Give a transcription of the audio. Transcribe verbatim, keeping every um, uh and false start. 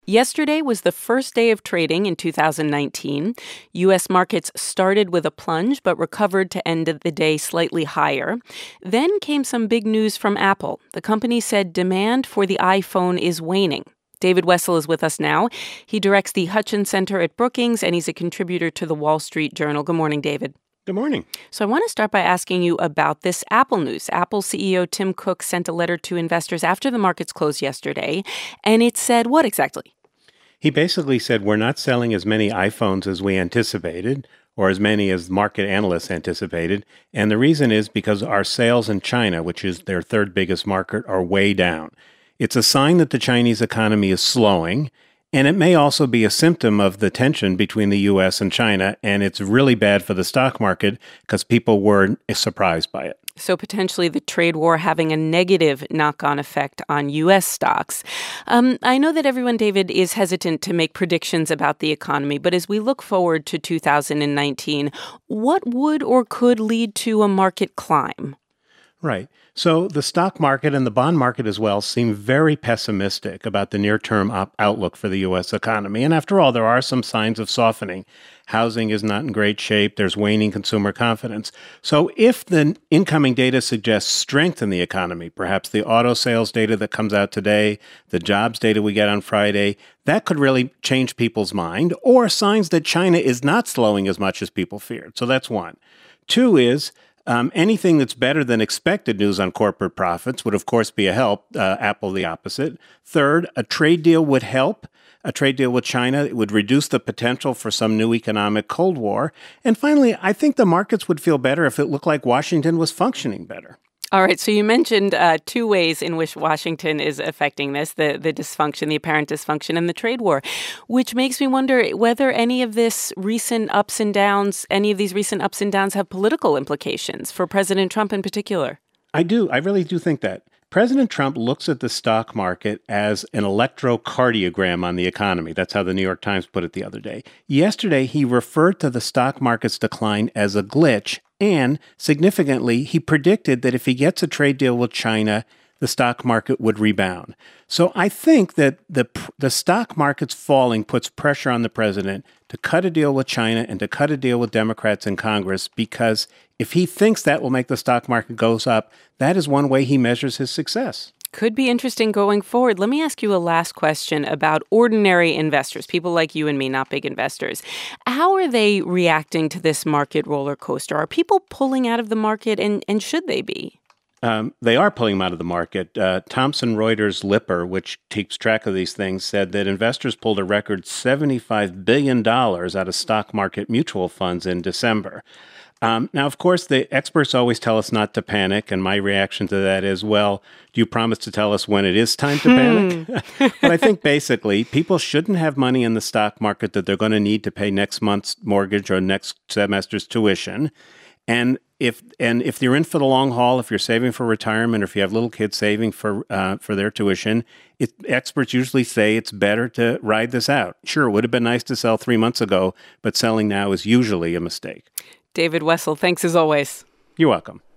Yesterday was the first day of trading in two thousand nineteen. U S markets started with a plunge but recovered to end the day slightly higher. Then came some big news from Apple. The company said demand for the iPhone is waning. David Wessel is with us now. He directs the Hutchins Center at Brookings, and he's a contributor to the Wall Street Journal. Good morning, David. Good morning. So I want to start by asking you about this Apple news. Apple C E O Tim Cook sent a letter to investors after the markets closed yesterday, and it said what exactly? He basically said we're not selling as many iPhones as we anticipated, or as many as market analysts anticipated. And the reason is because our sales in China, which is their third biggest market, are way down. It's a sign that the Chinese economy is slowing, and it may also be a symptom of the tension between the U S and China, and it's really bad for the stock market because people were surprised by it. So potentially the trade war having a negative knock-on effect on U S stocks. Um, I know that everyone, David, is hesitant to make predictions about the economy, but as we look forward to two thousand nineteen, what would or could lead to a market climb? Right. So the stock market and the bond market as well seem very pessimistic about the near-term op- outlook for the U S economy. And after all, there are some signs of softening. Housing is not in great shape. There's waning consumer confidence. So if the incoming data suggests strength in the economy, perhaps the auto sales data that comes out today, the jobs data we get on Friday, that could really change people's mind, or signs that China is not slowing as much as people feared. So that's one. Two is Um, anything that's better than expected news on corporate profits would, of course, be a help. Uh, Apple, the opposite. Third, a trade deal would help. A trade deal with China, it would reduce the potential for some new economic Cold War. And finally, I think the markets would feel better if it looked like Washington was functioning better. All right. So you mentioned uh, two ways in which Washington is affecting this, the, the dysfunction, the apparent dysfunction, and the trade war, which makes me wonder whether any of this recent ups and downs, any of these recent ups and downs have political implications for President Trump in particular. I do. I really do think that. President Trump looks at the stock market as an electrocardiogram on the economy. That's how the New York Times put it the other day. Yesterday, he referred to the stock market's decline as a glitch, and significantly, he predicted that if he gets a trade deal with China, the stock market would rebound. So I think that the the stock market's falling puts pressure on the president to cut a deal with China and to cut a deal with Democrats in Congress, because if he thinks that will make the stock market goes up, that is one way he measures his success. Could be interesting going forward. Let me ask you a last question about ordinary investors, people like you and me, not big investors. How are they reacting to this market roller coaster? Are people pulling out of the market, and, and should they be? Um, they are pulling them out of the market. Uh, Thomson Reuters Lipper, which keeps track of these things, said that investors pulled a record seventy-five billion dollars out of stock market mutual funds in December. Um, now, of course, the experts always tell us not to panic, and my reaction to that is, well, do you promise to tell us when it is time to panic? But I think basically people shouldn't have money in the stock market that they're going to need to pay next month's mortgage or next semester's tuition. And if and if you're in for the long haul, if you're saving for retirement, or if you have little kids saving for uh, for their tuition, it, experts usually say it's better to ride this out. Sure, it would have been nice to sell three months ago, but selling now is usually a mistake. David Wessel, thanks as always. You're welcome.